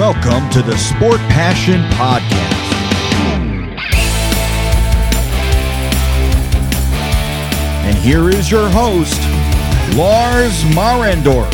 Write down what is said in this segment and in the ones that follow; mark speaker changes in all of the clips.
Speaker 1: Welcome to the Sport Passion Podcast. And here is your host, Lars Marendorf.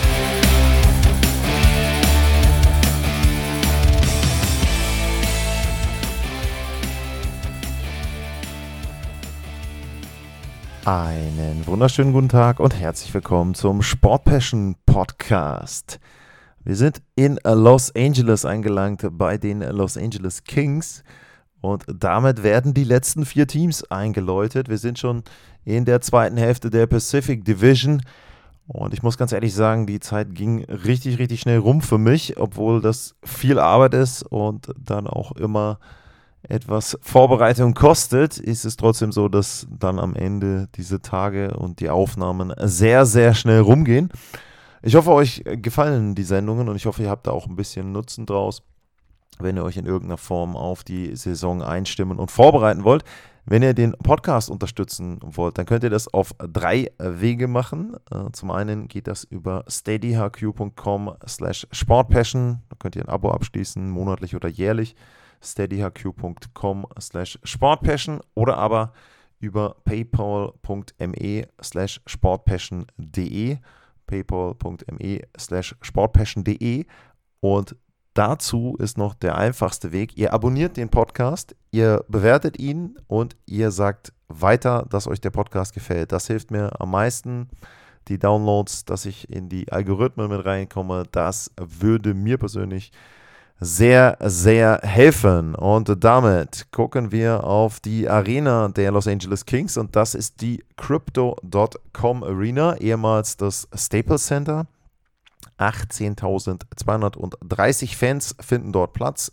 Speaker 2: Einen wunderschönen guten Tag und herzlich willkommen zum Sport Passion Podcast. Wir sind in Los Angeles angelangt bei den Los Angeles Kings und damit werden die letzten 4 Teams eingeläutet. Wir sind schon in der zweiten Hälfte der Pacific Division und ich muss ganz ehrlich sagen, die Zeit ging richtig schnell rum für mich, obwohl das viel Arbeit ist und dann auch immer etwas Vorbereitung kostet, ist es trotzdem so, dass dann am Ende diese Tage und die Aufnahmen sehr schnell rumgehen. Ich hoffe, euch gefallen die Sendungen und ich hoffe, ihr habt da auch ein bisschen Nutzen draus, wenn ihr euch in irgendeiner Form auf die Saison einstimmen und vorbereiten wollt. Wenn ihr den Podcast unterstützen wollt, dann könnt ihr das auf 3 Wege machen. Zum einen geht das über steadyhq.com/sportpassion. Da könnt ihr ein Abo abschließen, monatlich oder jährlich. steadyhq.com/sportpassion oder aber über paypal.me/sportpassion.de paypal.me/sportpassion.de und dazu ist noch der einfachste Weg. Ihr abonniert den Podcast, ihr bewertet ihn und ihr sagt weiter, dass euch der Podcast gefällt. Das hilft mir am meisten. Die Downloads, dass ich in die Algorithmen mit reinkomme, das würde mir persönlich sehr helfen. Und damit gucken wir auf die Arena der Los Angeles Kings und das ist die Crypto.com Arena, ehemals das Staples Center. 18.230 Fans finden dort Platz,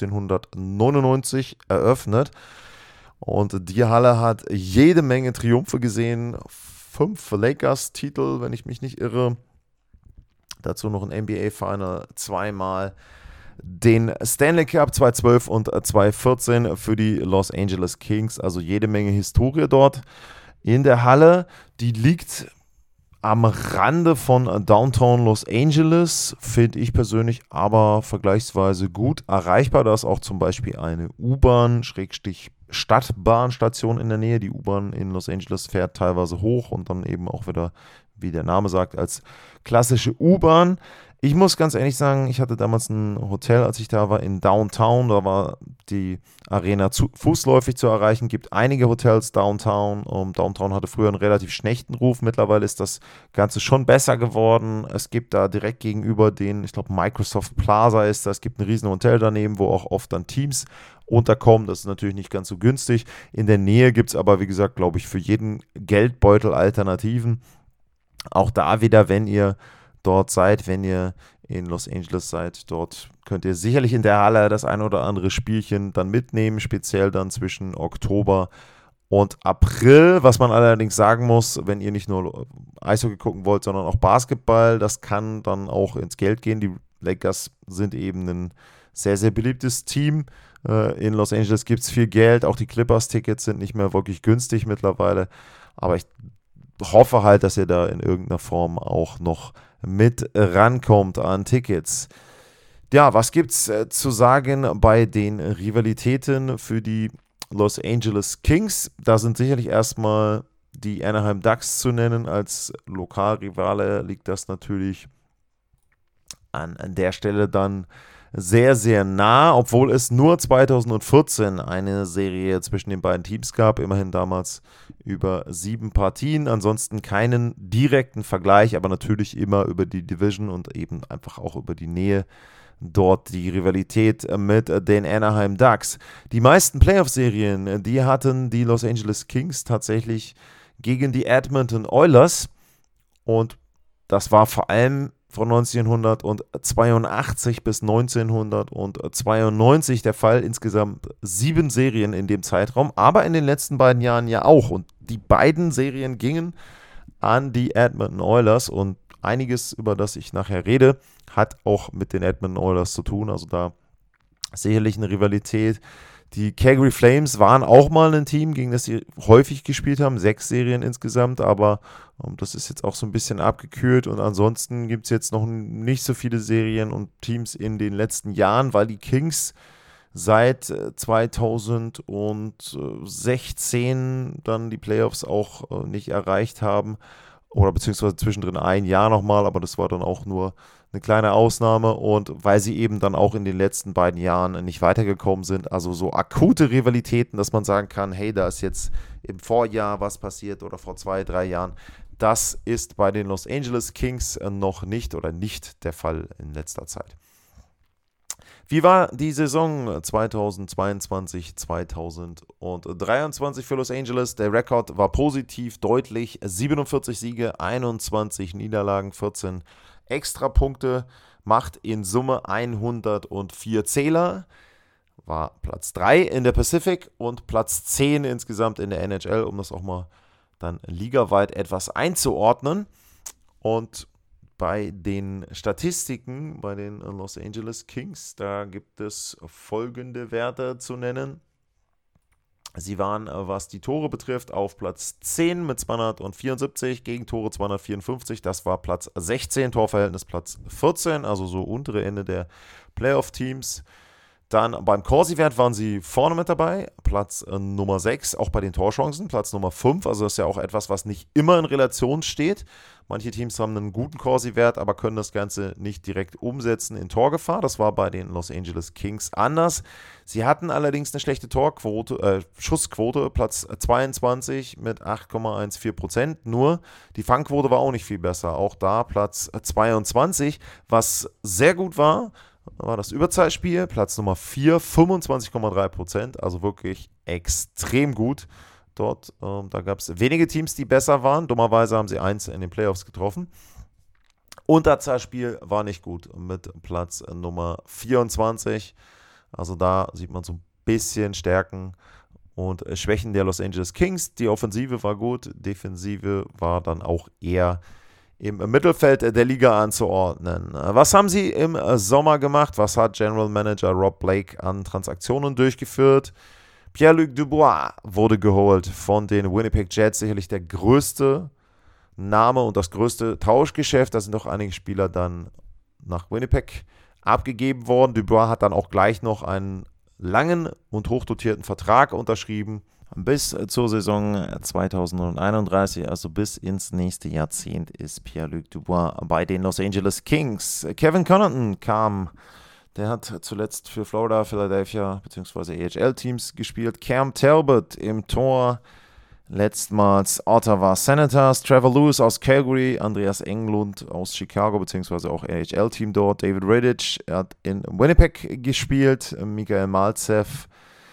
Speaker 2: 1999 eröffnet und die Halle hat jede Menge Triumphe gesehen, 5 Lakers-Titel, wenn ich mich nicht irre, dazu noch ein NBA-Final, 2-mal den Stanley Cup 2012 und 2014 für die Los Angeles Kings, also jede Menge Historie dort in der Halle. Die liegt am Rande von Downtown Los Angeles, finde ich persönlich aber vergleichsweise gut erreichbar. Da ist auch zum Beispiel eine U-Bahn-Stadtbahnstation in der Nähe. Die U-Bahn in Los Angeles fährt teilweise hoch und dann eben auch wieder, wie der Name sagt, als klassische U-Bahn. Ich muss ganz ehrlich sagen, ich hatte damals ein Hotel, als ich da war, in Downtown. Da war die Arena fußläufig zu erreichen. Gibt einige Hotels Downtown. Downtown hatte früher einen relativ schlechten Ruf. Mittlerweile ist das Ganze schon besser geworden. Es gibt da direkt gegenüber den, ich glaube Microsoft Plaza ist das. Es gibt ein riesen Hotel daneben, wo auch oft dann Teams unterkommen. Das ist natürlich nicht ganz so günstig. In der Nähe gibt es aber, wie gesagt, glaube ich, für jeden Geldbeutel Alternativen. Auch da wieder, wenn ihr dort seid, wenn ihr in Los Angeles seid, dort könnt ihr sicherlich in der Halle das ein oder andere Spielchen dann mitnehmen, speziell dann zwischen Oktober und April. Was man allerdings sagen muss, wenn ihr nicht nur Eishockey gucken wollt, sondern auch Basketball, das kann dann auch ins Geld gehen. Die Lakers sind eben ein sehr beliebtes Team. In Los Angeles gibt es viel Geld, auch die Clippers-Tickets sind nicht mehr wirklich günstig mittlerweile, aber ich hoffe halt, dass ihr da in irgendeiner Form auch noch mit rankommt an Tickets. Ja, was gibt's zu sagen bei den Rivalitäten für die Los Angeles Kings? Da sind sicherlich erstmal die Anaheim Ducks zu nennen. Als Lokalrivale liegt das natürlich an der Stelle dann sehr nah, obwohl es nur 2014 eine Serie zwischen den beiden Teams gab, immerhin damals über 7 Partien, ansonsten keinen direkten Vergleich, aber natürlich immer über die Division und eben einfach auch über die Nähe dort die Rivalität mit den Anaheim Ducks. Die meisten Playoff-Serien, die hatten die Los Angeles Kings tatsächlich gegen die Edmonton Oilers und das war vor allem von 1982 bis 1992 der Fall. Insgesamt 7 Serien in dem Zeitraum, aber in den letzten beiden Jahren ja auch. Und die beiden Serien gingen an die Edmonton Oilers und einiges, über das ich nachher rede, hat auch mit den Edmonton Oilers zu tun. Also da sicherlich eine Rivalität, Die Calgary Flames waren auch mal ein Team, gegen das sie häufig gespielt haben, 6 Serien insgesamt, aber das ist jetzt auch so ein bisschen abgekühlt und ansonsten gibt es jetzt noch nicht so viele Serien und Teams in den letzten Jahren, weil die Kings seit 2016 dann die Playoffs auch nicht erreicht haben oder beziehungsweise zwischendrin ein Jahr nochmal, aber das war dann auch nur eine kleine Ausnahme und weil sie eben dann auch in den letzten beiden Jahren nicht weitergekommen sind, also so akute Rivalitäten, dass man sagen kann, hey, da ist jetzt im Vorjahr was passiert oder vor 2-3 Jahren, das ist bei den Los Angeles Kings noch nicht oder nicht der Fall in letzter Zeit. Wie war die Saison 2022, 2023 für Los Angeles? Der Rekord war positiv, deutlich. 47 Siege, 21 Niederlagen, 14 Extrapunkte, macht in Summe 104 Zähler. War Platz 3 in der Pacific und Platz 10 insgesamt in der NHL, um das auch mal dann ligaweit etwas einzuordnen. Und bei den Statistiken, bei den Los Angeles Kings, da gibt es folgende Werte zu nennen. Sie waren, was die Tore betrifft, auf Platz 10 mit 274, Gegentore 254, das war Platz 16, Torverhältnis Platz 14, also so untere Ende der Playoff-Teams. Dann beim Corsi-Wert waren sie vorne mit dabei, Platz Nummer 6, auch bei den Torchancen, Platz Nummer 5, also das ist ja auch etwas, was nicht immer in Relation steht. Manche Teams haben einen guten Corsi-Wert, aber können das Ganze nicht direkt umsetzen in Torgefahr. Das war bei den Los Angeles Kings anders. Sie hatten allerdings eine schlechte Schussquote, Platz 22 mit 8,14%. Nur die Fangquote war auch nicht viel besser. Auch da Platz 22, was sehr gut war das Überzahlspiel, Platz Nummer 4, 25,3%, also wirklich extrem gut. Dort, da gab es wenige Teams, die besser waren. Dummerweise haben sie 1 in den Playoffs getroffen. Unterzahlspiel war nicht gut mit Platz Nummer 24. Also da sieht man so ein bisschen Stärken und Schwächen der Los Angeles Kings. Die Offensive war gut, Defensive war dann auch eher im Mittelfeld der Liga anzuordnen. Was haben sie im Sommer gemacht? Was hat General Manager Rob Blake an Transaktionen durchgeführt? Pierre-Luc Dubois wurde geholt von den Winnipeg Jets, sicherlich der größte Name und das größte Tauschgeschäft. Da sind auch einige Spieler dann nach Winnipeg abgegeben worden. Dubois hat dann auch gleich noch einen langen und hochdotierten Vertrag unterschrieben. Bis zur Saison 2031, also bis ins nächste Jahrzehnt, ist Pierre-Luc Dubois bei den Los Angeles Kings. Kevin Connaughton kam, der hat zuletzt für Florida, Philadelphia bzw. AHL-Teams gespielt. Cam Talbot im Tor, letztmals Ottawa Senators. Trevor Lewis aus Calgary, Andreas Englund aus Chicago bzw. auch AHL-Team dort. David Rittich, er hat in Winnipeg gespielt. Michael Maltsev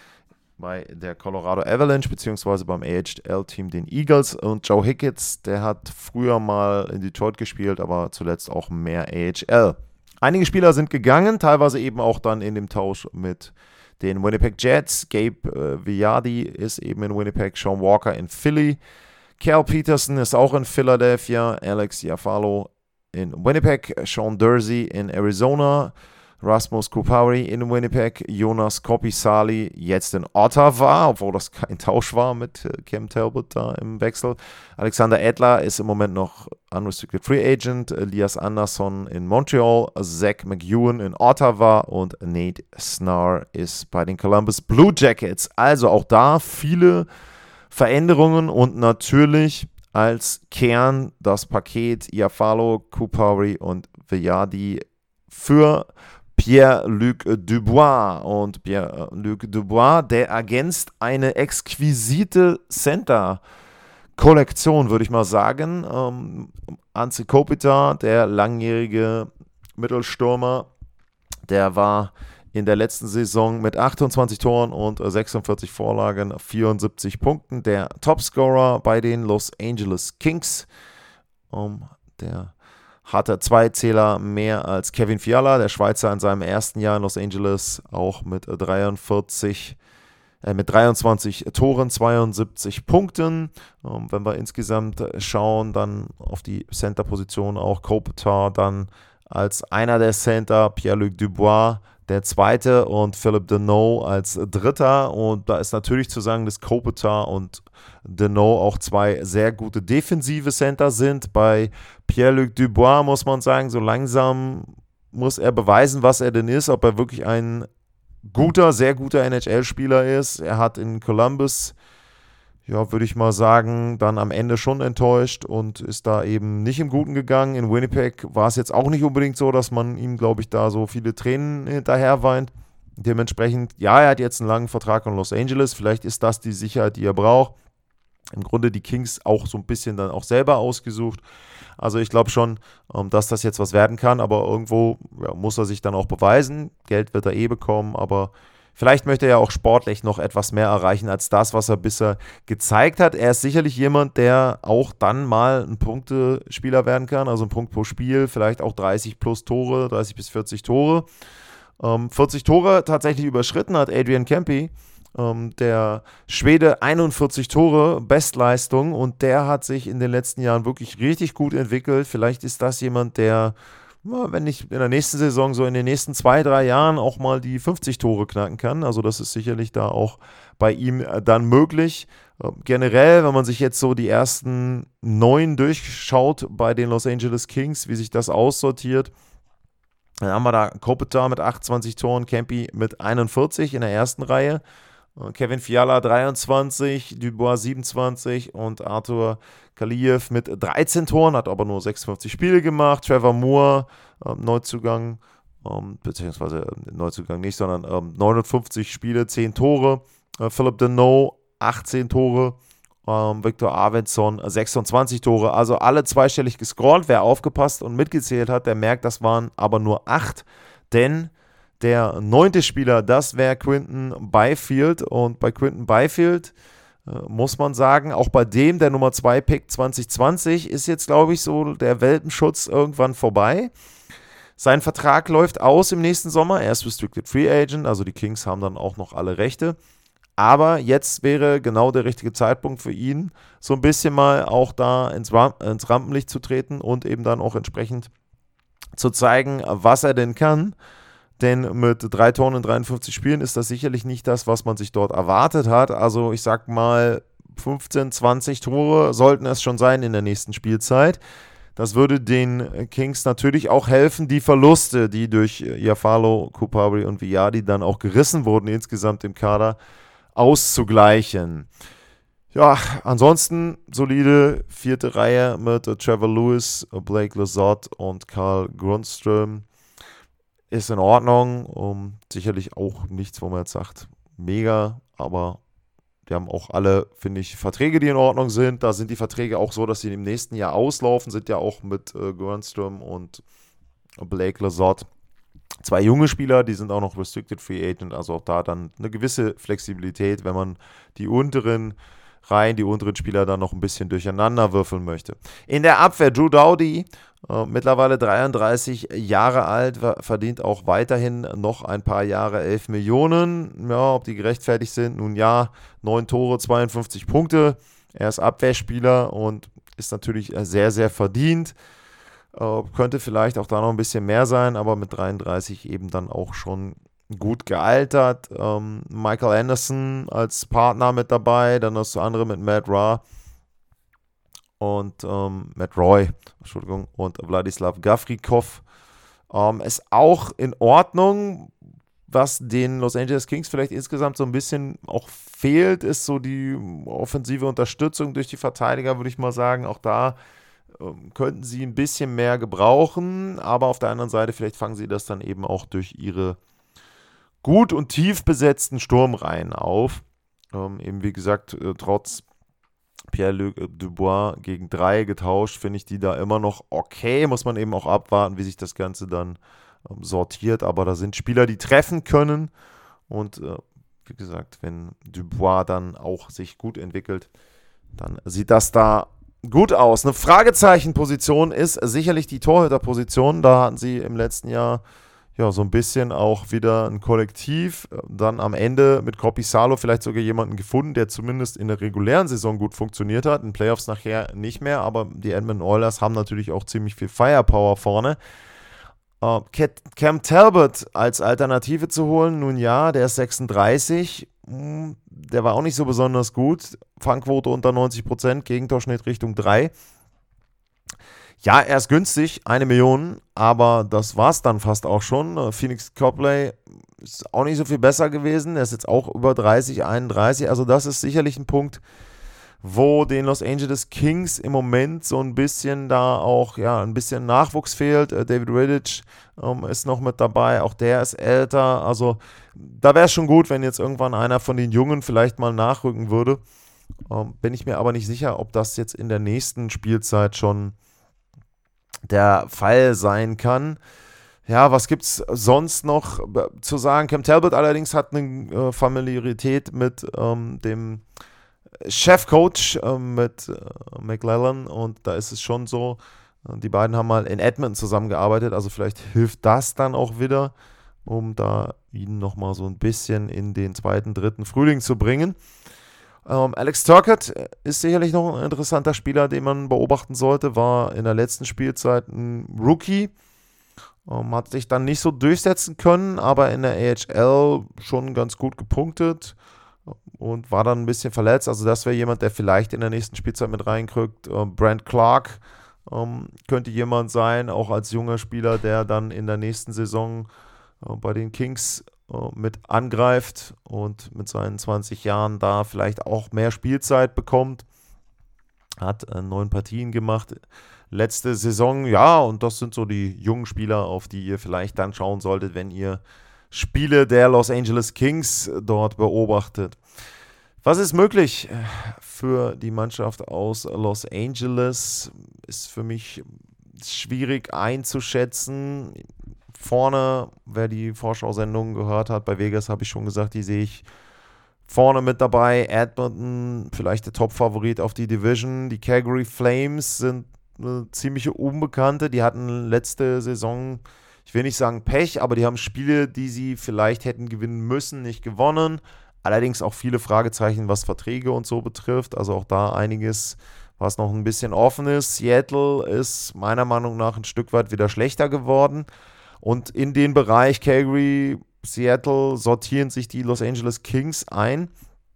Speaker 2: bei der Colorado Avalanche bzw. beim AHL-Team den Eagles und Joe Hicketts, der hat früher mal in Detroit gespielt, aber zuletzt auch mehr AHL. Einige Spieler sind gegangen, teilweise eben auch dann in dem Tausch mit den Winnipeg Jets. Gabe Vilardi ist eben in Winnipeg, Sean Walker in Philly, Cal Peterson ist auch in Philadelphia, Alex Iafallo in Winnipeg, Sean Durzi in Arizona, Rasmus Kupari in Winnipeg, Jonas Kopisali jetzt in Ottawa, obwohl das kein Tausch war mit Cam Talbot da im Wechsel. Alexander Edler ist im Moment noch Unrestricted Free Agent, Elias Anderson in Montreal, Zach McEwen in Ottawa und Nate Snarr ist bei den Columbus Blue Jackets. Also auch da viele Veränderungen und natürlich als Kern das Paket Iafallo, Kupari und Vilardi für Pierre-Luc Dubois. Und Pierre-Luc Dubois, der ergänzt eine exquisite Center-Kollektion, würde ich mal sagen. Anze Kopitar, der langjährige Mittelstürmer, der war in der letzten Saison mit 28 Toren und 46 Vorlagen, 74 Punkten der Topscorer bei den Los Angeles Kings. Der hatte 2 Zähler mehr als Kevin Fiala, der Schweizer in seinem ersten Jahr in Los Angeles, auch mit 23 Toren, 72 Punkten. Wenn wir insgesamt schauen, dann auf die Center-Position auch Kopitar dann als einer der Center, Pierre-Luc Dubois der zweite und Philip Deneau als dritter. Und da ist natürlich zu sagen, dass Kopitar und Deneau auch zwei sehr gute defensive Center sind. Bei Pierre-Luc Dubois muss man sagen, so langsam muss er beweisen, was er denn ist, ob er wirklich ein sehr guter NHL-Spieler ist. Er hat in Columbus, ja, würde ich mal sagen, dann am Ende schon enttäuscht und ist da eben nicht im Guten gegangen. In Winnipeg war es jetzt auch nicht unbedingt so, dass man ihm, glaube ich, da so viele Tränen hinterher weint. Dementsprechend, ja, er hat jetzt einen langen Vertrag in Los Angeles. Vielleicht ist das die Sicherheit, die er braucht. Im Grunde die Kings auch so ein bisschen dann auch selber ausgesucht. Also ich glaube schon, dass das jetzt was werden kann, aber irgendwo muss er sich dann auch beweisen. Geld wird er bekommen, aber vielleicht möchte er ja auch sportlich noch etwas mehr erreichen als das, was er bisher gezeigt hat. Er ist sicherlich jemand, der auch dann mal ein Punktespieler werden kann, also ein Punkt pro Spiel, vielleicht auch 30 plus Tore, 30 bis 40 Tore. 40 Tore tatsächlich überschritten hat Adrian Kempe. Der Schwede 41 Tore, Bestleistung, und der hat sich in den letzten Jahren wirklich richtig gut entwickelt. Vielleicht ist das jemand, der, wenn nicht in der nächsten Saison, so in den nächsten 2-3 Jahren auch mal die 50 Tore knacken kann. Also das ist sicherlich da auch bei ihm dann möglich. Generell, wenn man sich jetzt so die ersten 9 durchschaut bei den Los Angeles Kings, wie sich das aussortiert, dann haben wir da Kopitar mit 28 Toren, Kempe mit 41 in der ersten Reihe. Kevin Fiala 23, Dubois 27 und Arthur Kaliev mit 13 Toren, hat aber nur 56 Spiele gemacht. Trevor Moore, Neuzugang, beziehungsweise Neuzugang nicht, sondern 59 Spiele, 10 Tore. Philip Deneau 18 Tore. Victor Arvidsson 26 Tore. Also alle zweistellig gescrollt. Wer aufgepasst und mitgezählt hat, der merkt, das waren aber nur 8, denn der 9. Spieler, das wäre Quinton Byfield. Und bei Quinton Byfield muss man sagen, auch bei dem, der Nummer 2 Pick 2020, ist jetzt, glaube ich, so der Welpenschutz irgendwann vorbei. Sein Vertrag läuft aus im nächsten Sommer. Er ist Restricted Free Agent, also die Kings haben dann auch noch alle Rechte. Aber jetzt wäre genau der richtige Zeitpunkt für ihn, so ein bisschen mal auch da ins Rampenlicht zu treten und eben dann auch entsprechend zu zeigen, was er denn kann. Denn mit 3 Toren in 53 Spielen ist das sicherlich nicht das, was man sich dort erwartet hat. Also ich sag mal 15, 20 Tore sollten es schon sein in der nächsten Spielzeit. Das würde den Kings natürlich auch helfen, die Verluste, die durch Iafallo, Kupari und Viadi dann auch gerissen wurden insgesamt im Kader, auszugleichen. Ja, ansonsten solide 4. Reihe mit Trevor Lewis, Blake Lizotte und Carl Grundström. Ist in Ordnung, sicherlich auch nichts, wo man jetzt sagt, mega, aber die haben auch alle, finde ich, Verträge, die in Ordnung sind. Da sind die Verträge auch so, dass sie im nächsten Jahr auslaufen, sind ja auch mit Grundström und Blake Lizotte 2 junge Spieler, die sind auch noch Restricted Free Agent, also auch da dann eine gewisse Flexibilität, wenn man die unteren Reihen, die unteren Spieler dann noch ein bisschen durcheinander würfeln möchte. In der Abwehr Drew Doughty, mittlerweile 33 Jahre alt, verdient auch weiterhin noch ein paar Jahre 11 Millionen. Ja, ob die gerechtfertigt sind? Nun ja, 9 Tore, 52 Punkte. Er ist Abwehrspieler und ist natürlich sehr, sehr verdient. Könnte vielleicht auch da noch ein bisschen mehr sein, aber mit 33 eben dann auch schon gut gealtert. Michael Anderson als Partner mit dabei, dann das andere mit Matt Roy und Wladislav Gavričov. Ist auch in Ordnung. Was den Los Angeles Kings vielleicht insgesamt so ein bisschen auch fehlt, ist so die offensive Unterstützung durch die Verteidiger, würde ich mal sagen. Auch da könnten sie ein bisschen mehr gebrauchen, aber auf der anderen Seite vielleicht fangen sie das dann eben auch durch ihre gut und tief besetzten Sturmreihen auf. Eben wie gesagt, trotz Pierre-Luc Dubois gegen 3 getauscht, finde ich die da immer noch okay. Muss man eben auch abwarten, wie sich das Ganze dann sortiert. Aber da sind Spieler, die treffen können. Und wie gesagt, wenn Dubois dann auch sich gut entwickelt, dann sieht das da gut aus. Eine Fragezeichenposition ist sicherlich die Torhüterposition. Da hatten sie im letzten Jahr ja so ein bisschen auch wieder ein Kollektiv. Dann am Ende mit Korpisalo vielleicht sogar jemanden gefunden, der zumindest in der regulären Saison gut funktioniert hat. In Playoffs nachher nicht mehr, aber die Edmonton Oilers haben natürlich auch ziemlich viel Firepower vorne. Cam Talbot als Alternative zu holen, nun ja, der ist 36, der war auch nicht so besonders gut, Fangquote unter 90%, Gegentorschnitt Richtung 3. Ja, er ist günstig, 1 Million, aber das war's dann fast auch schon. Phoenix Copley ist auch nicht so viel besser gewesen, er ist jetzt auch über 30, 31, also das ist sicherlich ein Punkt, wo den Los Angeles Kings im Moment so ein bisschen da auch, ja, ein bisschen Nachwuchs fehlt. David Rittich ist noch mit dabei, auch der ist älter. Also da wäre es schon gut, wenn jetzt irgendwann einer von den Jungen vielleicht mal nachrücken würde. Bin ich mir aber nicht sicher, ob das jetzt in der nächsten Spielzeit schon der Fall sein kann. Ja, was gibt es sonst noch zu sagen? Cam Talbot allerdings hat eine Familiarität mit dem Chefcoach mit McLellan und da ist es schon so, die beiden haben mal in Edmonton zusammengearbeitet, also vielleicht hilft das dann auch wieder, um da ihn nochmal so ein bisschen in den zweiten, dritten Frühling zu bringen. Alex Turcotte ist sicherlich noch ein interessanter Spieler, den man beobachten sollte, war in der letzten Spielzeit ein Rookie, hat sich dann nicht so durchsetzen können, aber in der AHL schon ganz gut gepunktet und war dann ein bisschen verletzt. Also das wäre jemand, der vielleicht in der nächsten Spielzeit mit reinkriegt. Brent Clark könnte jemand sein, auch als junger Spieler, der dann in der nächsten Saison bei den Kings mit angreift und mit seinen 20 Jahren da vielleicht auch mehr Spielzeit bekommt. Hat 9 Partien gemacht letzte Saison. Ja, und das sind so die jungen Spieler, auf die ihr vielleicht dann schauen solltet, wenn ihr Spiele der Los Angeles Kings dort beobachtet. Was ist möglich für die Mannschaft aus Los Angeles? Ist für mich schwierig einzuschätzen. Vorne, wer die Vorschau-Sendung gehört hat, bei Vegas habe ich schon gesagt, die sehe ich vorne mit dabei. Edmonton, vielleicht der Top-Favorit auf die Division. Die Calgary Flames sind eine ziemliche Unbekannte. Die hatten letzte Saison, ich will nicht sagen Pech, aber die haben Spiele, die sie vielleicht hätten gewinnen müssen, nicht gewonnen. Allerdings auch viele Fragezeichen, was Verträge und so betrifft. Also auch da einiges, was noch ein bisschen offen ist. Seattle ist meiner Meinung nach ein Stück weit wieder schlechter geworden. Und in den Bereich Calgary, Seattle sortieren sich die Los Angeles Kings ein.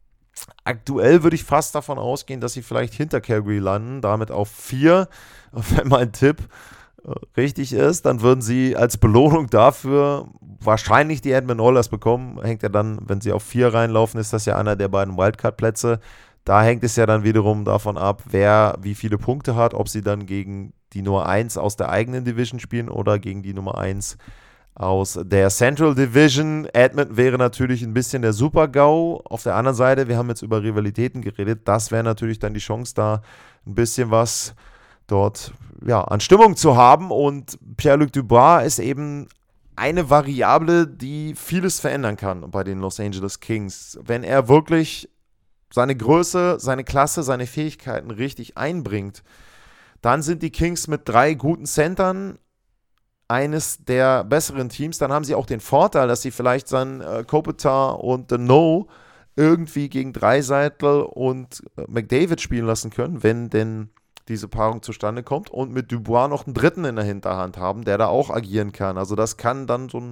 Speaker 2: Aktuell würde ich fast davon ausgehen, dass sie vielleicht hinter Calgary landen, damit auf 4. Wenn mein Tipp richtig ist, dann würden sie als Belohnung dafür wahrscheinlich die Edmonton Oilers bekommen. Hängt ja dann, wenn sie auf 4 reinlaufen, ist das ja einer der beiden Wildcard-Plätze. Da hängt es ja dann wiederum davon ab, wer wie viele Punkte hat, ob sie dann gegen die Nummer 1 aus der eigenen Division spielen oder gegen die Nummer 1 aus der Central Division. Edmonton wäre natürlich ein bisschen der Super-GAU. Auf der anderen Seite, wir haben jetzt über Rivalitäten geredet, das wäre natürlich dann die Chance, da ein bisschen was dort an Stimmung zu haben. Und Pierre-Luc Dubois ist eben eine Variable, die vieles verändern kann bei den Los Angeles Kings. Wenn er wirklich seine Größe, seine Klasse, seine Fähigkeiten richtig einbringt, dann sind die Kings mit 3 guten Centern eines der besseren Teams. Dann haben sie auch den Vorteil, dass sie vielleicht seinen Kopitar und No irgendwie gegen Draisaitl und McDavid spielen lassen können, wenn denn diese Paarung zustande kommt, und mit Dubois noch einen Dritten in der Hinterhand haben, der da auch agieren kann. Also das kann dann so ein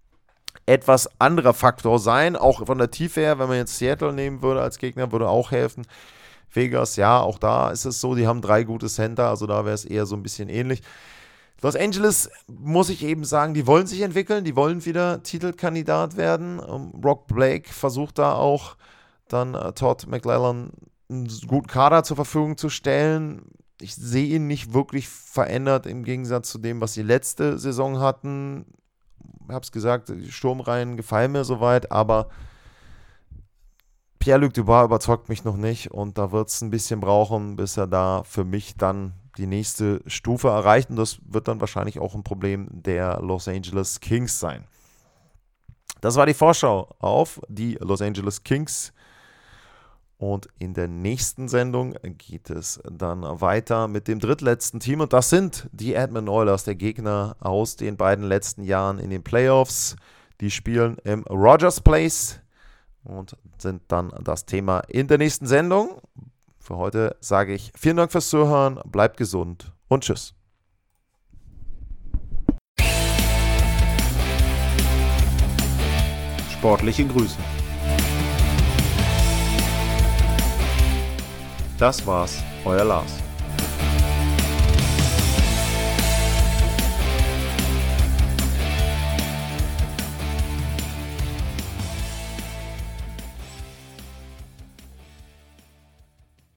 Speaker 2: etwas anderer Faktor sein, auch von der Tiefe her. Wenn man jetzt Seattle nehmen würde als Gegner, würde auch helfen. Vegas, ja, auch da ist es so, die haben 3 gute Center, also da wäre es eher so ein bisschen ähnlich. Los Angeles, muss ich eben sagen, die wollen sich entwickeln, die wollen wieder Titelkandidat werden. Rob Blake versucht da auch dann Todd McLellan einen guten Kader zur Verfügung zu stellen. Ich sehe ihn nicht wirklich verändert im Gegensatz zu dem, was sie letzte Saison hatten. Ich habe es gesagt, die Sturmreihen gefallen mir soweit, aber Pierre-Luc Dubois überzeugt mich noch nicht und da wird es ein bisschen brauchen, bis er da für mich dann die nächste Stufe erreicht, und das wird dann wahrscheinlich auch ein Problem der Los Angeles Kings sein. Das war die Vorschau auf die Los Angeles Kings, und in der nächsten Sendung geht es dann weiter mit dem drittletzten Team, und das sind die Edmonton Oilers, der Gegner aus den beiden letzten Jahren in den Playoffs. Die spielen im Rogers Place und sind dann das Thema in der nächsten Sendung. Für heute sage ich vielen Dank fürs Zuhören, bleibt gesund und tschüss.
Speaker 3: Sportliche Grüße. Das war's, euer Lars.